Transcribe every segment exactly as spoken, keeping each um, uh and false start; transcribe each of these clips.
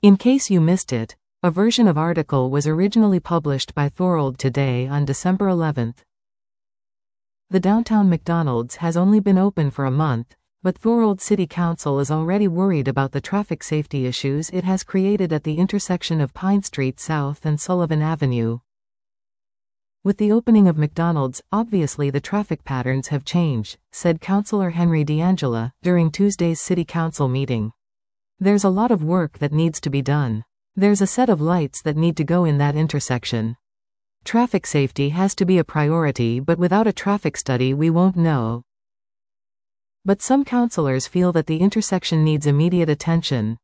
In case you missed it, a version of article was originally published by Thorold today on December eleventh. The downtown McDonald's has only been open for a month, but Thorold City Council is already worried about the traffic safety issues it has created at the intersection of Pine Street South and Sullivan Avenue. With the opening of McDonald's, obviously the traffic patterns have changed, said Councillor Henry D'Angela during Tuesday's City Council meeting. There's a lot of work that needs to be done. There's a set of lights that need to go in that intersection. Traffic safety has to be a priority, but without a traffic study we won't know. But some councillors feel that the intersection needs immediate attention.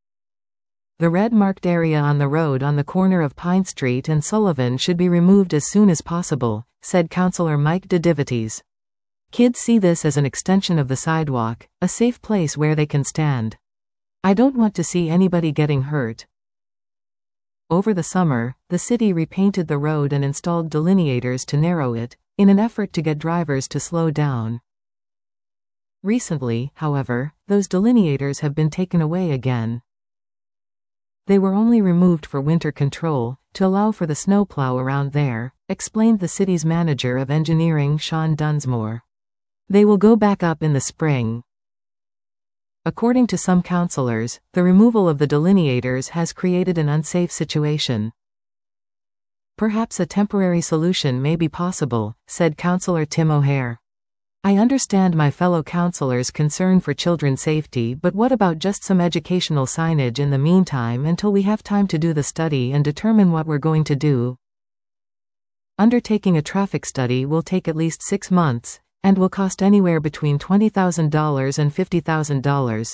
The red-marked area on the road on the corner of Pine Street and Sullivan should be removed as soon as possible, said Councillor Mike DeDivities. Kids see this as an extension of the sidewalk, a safe place where they can stand. I don't want to see anybody getting hurt. Over the summer, the city repainted the road and installed delineators to narrow it, in an effort to get drivers to slow down. Recently, however, those delineators have been taken away again. They were only removed for winter control, to allow for the snowplow around there, explained the city's manager of engineering Sean Dunsmore. They will go back up in the spring. According to some councillors, the removal of the delineators has created an unsafe situation. Perhaps a temporary solution may be possible, said Councillor Tim O'Hare. I understand my fellow councillors' concern for children's safety, but what about just some educational signage in the meantime until we have time to do the study and determine what we're going to do? Undertaking a traffic study will take at least six months, and will cost anywhere between twenty thousand dollars and fifty thousand dollars.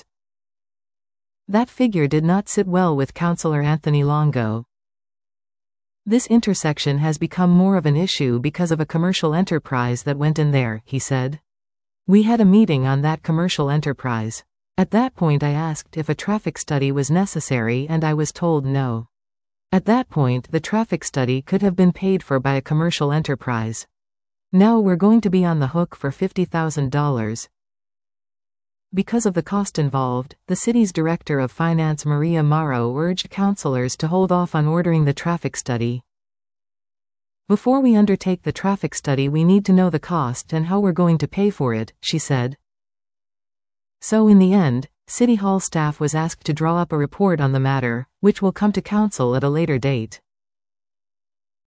That figure did not sit well with Councillor Anthony Longo. This intersection has become more of an issue because of a commercial enterprise that went in there, he said. We had a meeting on that commercial enterprise. At that point I asked if a traffic study was necessary and I was told no. At that point the traffic study could have been paid for by a commercial enterprise. Now we're going to be on the hook for fifty thousand dollars. Because of the cost involved, the city's Director of Finance Maria Morrow urged councillors to hold off on ordering the traffic study. Before we undertake the traffic study we need to know the cost and how we're going to pay for it, she said. So in the end, City Hall staff was asked to draw up a report on the matter, which will come to council at a later date.